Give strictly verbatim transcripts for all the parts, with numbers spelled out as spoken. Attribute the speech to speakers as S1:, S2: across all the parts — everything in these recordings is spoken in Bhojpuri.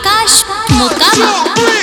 S1: आकाश मोकामा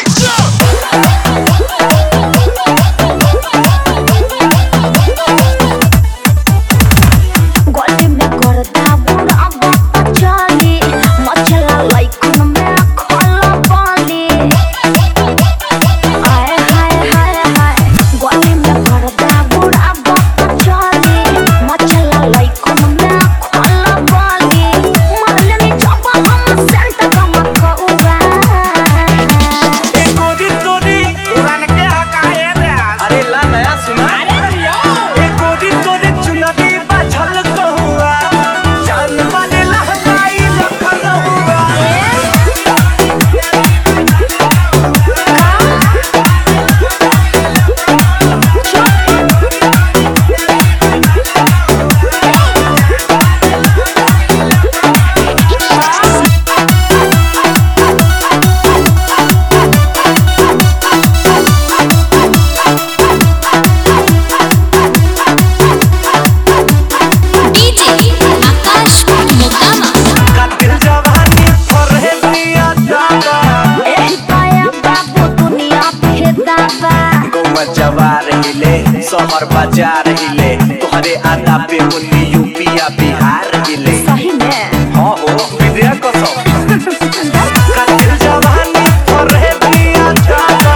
S2: शहर बाजार हिले तोहरे आदा पे मुन्नी यूपिया बिहार हिले
S1: सही में
S2: हां हो विद्या कसम कातिल जवानी और रहे दुनिया जागा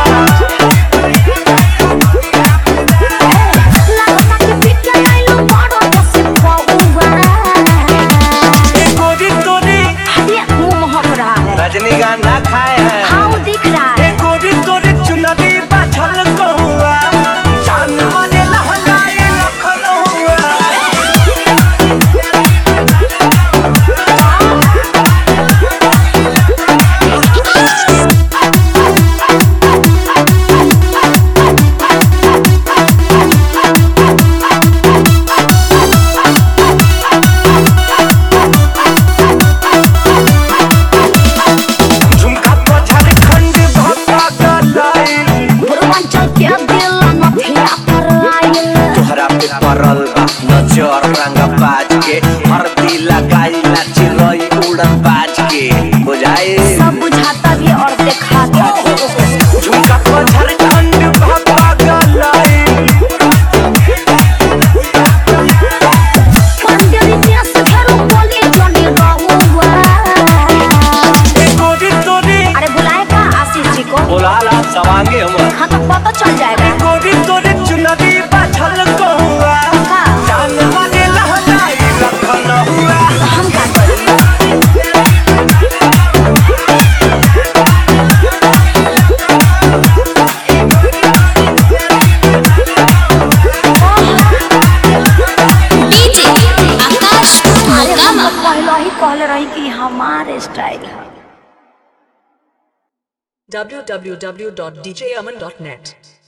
S1: लगता कि पिट लाइलो बड़ो बस पौवा
S2: ए गोरी तोरी
S1: ये मुंह महक रहा है
S2: रजनीगंधा खाए हैं
S1: हां दिख रहा है
S2: ए गोरी तोरी चुनरी बाछल कहुआ परल नजर रंग बाज के हरदी लगाईला चिरई उड़न बाज के बुझाए
S1: सब बुझाता भी और दिखाता भी
S2: झुमका को झारखंड भागा गलाई
S1: पंडित देश घेरो बोली जनी रहुआ
S2: ए गोरी तोरी
S1: अरे बुलाए का आशीष जी को
S2: बुला ला सवांगे हम
S1: हां तो पता चल जाएगा
S2: ए गोरी तोरी चुनरी बाछल कहुआ जान वाले लहलाई रखन हुआ
S1: हम का करें डीजे आकाश मोकामा पहला ही कहले रही कि हमारे स्टाइल है
S3: w w w dot d j aman dot net